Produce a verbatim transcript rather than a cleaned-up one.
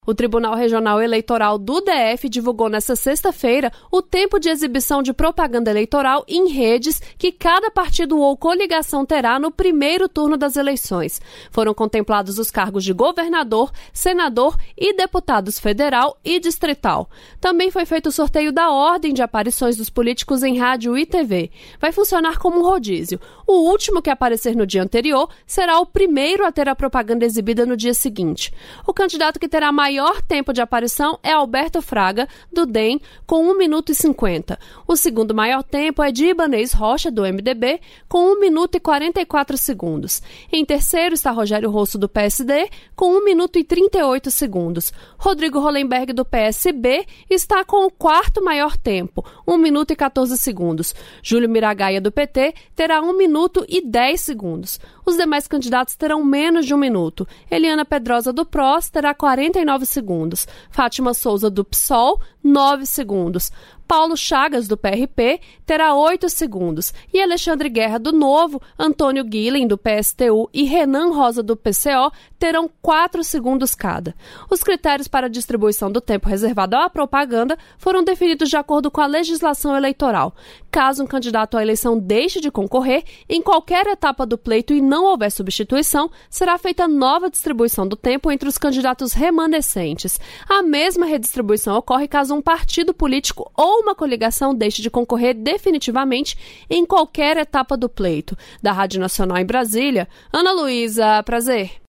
O Tribunal Regional Eleitoral do D F divulgou nesta sexta-feira o tempo de exibição de propaganda eleitoral em redes que cada partido ou coligação terá no primeiro turno das eleições. Foram contemplados os cargos de governador, senador e deputados federal e distrital. Também foi feito o sorteio da ordem de aparições dos políticos em rádio e T V. Vai funcionar como um rodízio. O último que aparecer no dia anterior será o primeiro a ter a propaganda exibida no dia seguinte. O candidato que terá mais maior tempo de aparição é Alberto Fraga, do D E M, com um minuto e cinquenta. O segundo maior tempo é de Ibanez Rocha, do M D B, com um minuto e quarenta e quatro segundos. Em terceiro está Rogério Rosso, do P S D, com um minuto e trinta e oito segundos. Rodrigo Hollenberg, do P S B, está com o quarto maior tempo, um minuto e quatorze segundos. Júlio Miragaia, do P T, terá um minuto e dez segundos. Os demais candidatos terão menos de um minuto. Eliana Pedrosa, do P R O S, terá quarenta e nove segundos. Fátima Souza, do P SOL, nove segundos. Paulo Chagas, do P R P, terá oito segundos. E Alexandre Guerra, do Novo, Antônio Guilhem, do P S T U e Renan Rosa, do P C O, terão quatro segundos cada. Os critérios para a distribuição do tempo reservado à propaganda foram definidos de acordo com a legislação eleitoral. Caso um candidato à eleição deixe de concorrer, em qualquer etapa do pleito e não houver substituição, será feita nova distribuição do tempo entre os candidatos remanescentes. A mesma redistribuição ocorre caso um partido político ou uma coligação deixe de concorrer definitivamente em qualquer etapa do pleito. Da Rádio Nacional em Brasília, Ana Luísa, prazer.